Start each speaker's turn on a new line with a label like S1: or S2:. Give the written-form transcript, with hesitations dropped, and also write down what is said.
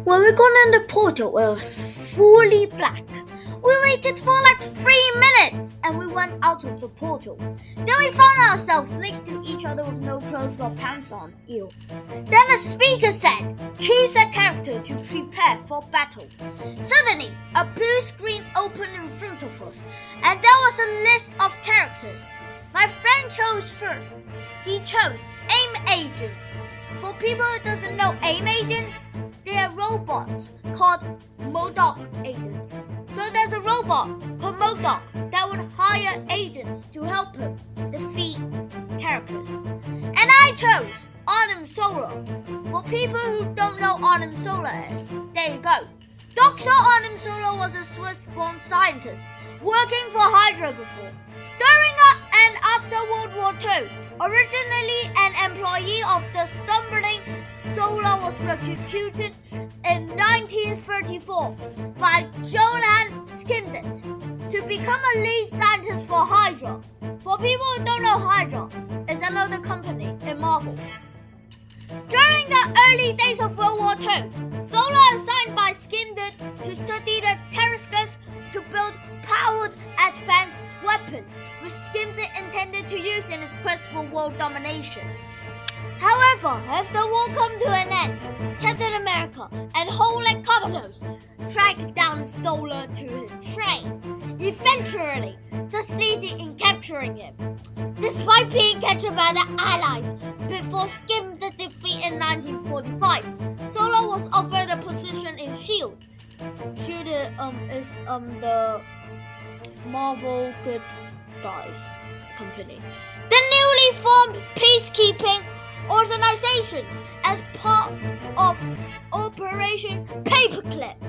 S1: When we got in the portal, it was fully black. We waited for like 3 minutes and we went out of the portal. Then we found ourselves next to each other with no clothes or pants on. Ew. Then the speaker said, choose a character to prepare for battle. Suddenly, a blue screen opened in front of us and there was a list of characters. My friend chose first. He chose AIM agents. For people who doesn't know AIM agents, they are robots called MODOK agents. So there's a robot called MODOK that would hire agents to help him defeat characters. And I chose Arnim Zola. For people who don't know Arnim Zola is, there you go. Dr. Arnim Zola was a Swiss-born scientist working for Hydra before. During and after World War II, originally an employee of the Stumbling, Zola was recruited in 1934 by Johann Skimdet to become a lead scientist for Hydra. For people who don't know, Hydra is another company in Marvel. During the early days of World War II, Zola assigned by Skimdet to study the Terrascus to build powered advanced weapons, which Skimdet intended to use in his quest for world domination. However, as the war came to an end, Captain America and Hulk Commandos tracked down Zola to his train, eventually succeeding in capturing him. Despite being captured by the Allies before Skimdet defeat in 1945, Zola was offered a position in S.H.I.E.L.D. S.H.I.E.L.D. is the Marvel Good Guys company. The newly formed peacekeeping organizations as part of Operation Paperclip.